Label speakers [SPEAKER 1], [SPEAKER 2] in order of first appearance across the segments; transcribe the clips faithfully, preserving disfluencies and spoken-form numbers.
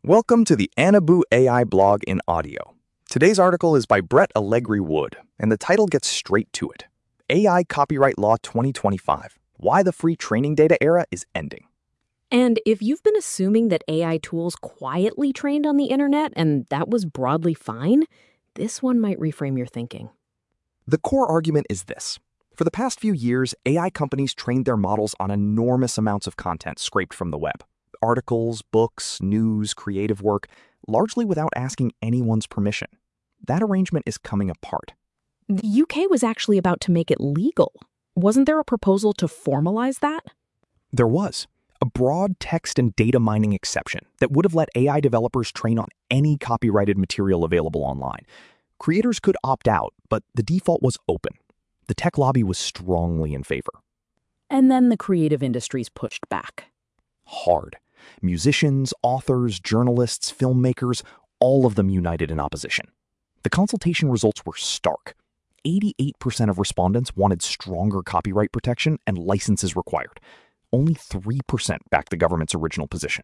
[SPEAKER 1] Welcome to the Anabu A I blog in audio. Today's article is by Brett Allegri Wood, and the title gets straight to it. A I Copyright Law twenty twenty-five, Why the Free Training Data Era is Ending.
[SPEAKER 2] And if you've been assuming that A I tools quietly trained on the internet and that was broadly fine, this one might reframe your thinking.
[SPEAKER 1] The core argument is this. For the past few years, A I companies trained their models on enormous amounts of content scraped from the web. Articles, books, news, creative work, largely without asking anyone's permission. That arrangement is coming apart.
[SPEAKER 2] The U K was actually about to make it legal. Wasn't there a proposal to formalize that?
[SPEAKER 1] There was. A broad text and data mining exception that would have let A I developers train on any copyrighted material available online. Creators could opt out, but the default was open. The tech lobby was strongly in favor.
[SPEAKER 2] And then the creative industries pushed back.
[SPEAKER 1] Hard. Musicians, authors, journalists, filmmakers, all of them united in opposition. The consultation results were stark. eighty-eight percent of respondents wanted stronger copyright protection and licenses required. Only three percent backed the government's original position.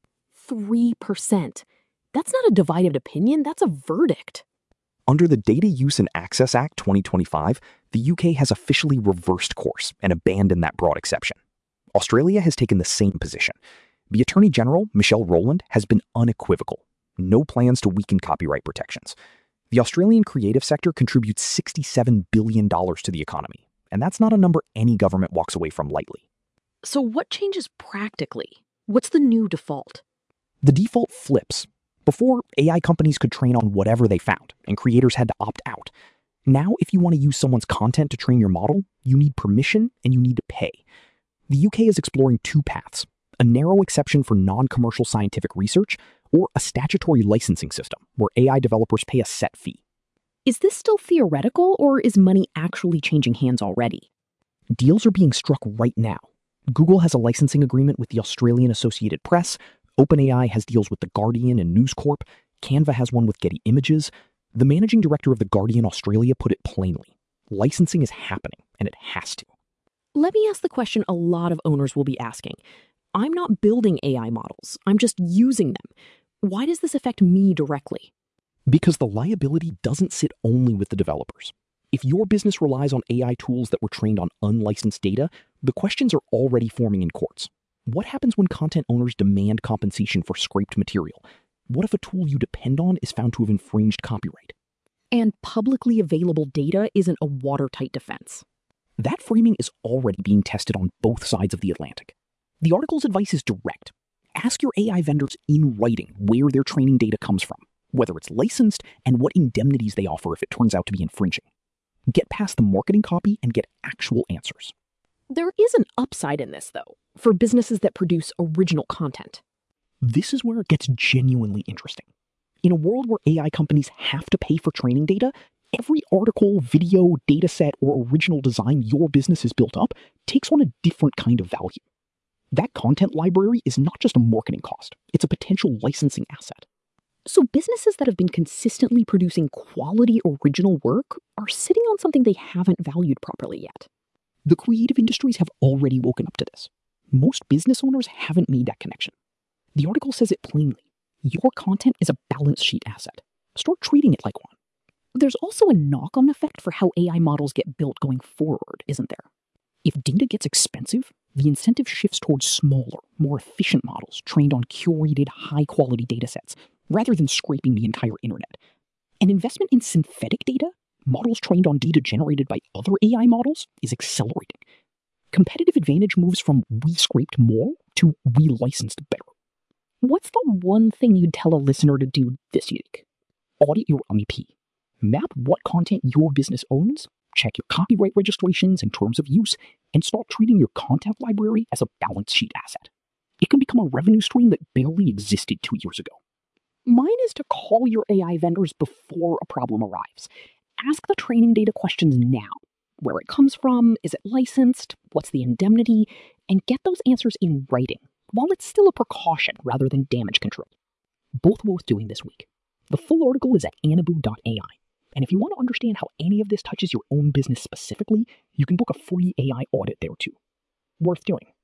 [SPEAKER 2] three percent? That's not a divided opinion, that's a verdict.
[SPEAKER 1] Under the Data Use and Access Act twenty twenty-five, the U K has officially reversed course and abandoned that broad exception. Australia has taken the same position. The Attorney General, Michelle Rowland, has been unequivocal. No plans to weaken copyright protections. The Australian creative sector contributes sixty-seven billion dollars to the economy, and that's not a number any government walks away from lightly.
[SPEAKER 2] So what changes practically? What's the new default?
[SPEAKER 1] The default flips. Before, A I companies could train on whatever they found, and creators had to opt out. Now, if you want to use someone's content to train your model, you need permission and you need to pay. The U K is exploring two paths, a narrow exception for non-commercial scientific research or a statutory licensing system where A I developers pay a set fee.
[SPEAKER 2] Is this still theoretical, or is money actually changing hands already?
[SPEAKER 1] Deals are being struck right now. Google has a licensing agreement with the Australian Associated Press, OpenAI has deals with The Guardian and News Corp, Canva has one with Getty Images. The managing director of The Guardian Australia put it plainly. Licensing is happening, and it has to.
[SPEAKER 2] Let me ask the question a lot of owners will be asking. I'm not building A I models, I'm just using them. Why does this affect me directly?
[SPEAKER 1] Because the liability doesn't sit only with the developers. If your business relies on A I tools that were trained on unlicensed data, the questions are already forming in courts. What happens when content owners demand compensation for scraped material? What if a tool you depend on is found to have infringed copyright?
[SPEAKER 2] And publicly available data isn't a watertight defense.
[SPEAKER 1] That framing is already being tested on both sides of the Atlantic. The article's advice is direct. Ask your A I vendors in writing where their training data comes from, whether it's licensed, and what indemnities they offer if it turns out to be infringing. Get past the marketing copy and get actual answers.
[SPEAKER 2] There is an upside in this, though, for businesses that produce original content.
[SPEAKER 1] This is where it gets genuinely interesting. In a world where A I companies have to pay for training data, every article, video, dataset, or original design your business has built up takes on a different kind of value. That content library is not just a marketing cost, it's a potential licensing asset.
[SPEAKER 2] So businesses that have been consistently producing quality original work are sitting on something they haven't valued properly yet.
[SPEAKER 1] The creative industries have already woken up to this. Most business owners haven't made that connection. The article says it plainly. Your content is a balance sheet asset. Start treating it like one.
[SPEAKER 2] There's also a knock-on effect for how A I models get built going forward, isn't there?
[SPEAKER 1] If data gets expensive, the incentive shifts towards smaller, more efficient models trained on curated, high-quality datasets, rather than scraping the entire internet. An investment in synthetic data, models trained on data generated by other A I models, is accelerating. Competitive advantage moves from we scraped more to we licensed better.
[SPEAKER 2] What's the one thing you'd tell a listener to do this week?
[SPEAKER 1] Audit your I P. Map what content your business owns, check your copyright registrations and terms of use, and start treating your content library as a balance sheet asset. It can become a revenue stream that barely existed two years ago.
[SPEAKER 2] Mine is to call your A I vendors before a problem arrives. Ask the training data questions now. Where it comes from, is it licensed, what's the indemnity, and get those answers in writing, while it's still a precaution rather than damage control.
[SPEAKER 1] Both worth doing this week. The full article is at anabu dot A I. And if you want to understand how any of this touches your own business specifically, you can book a free A I audit there too. Worth doing.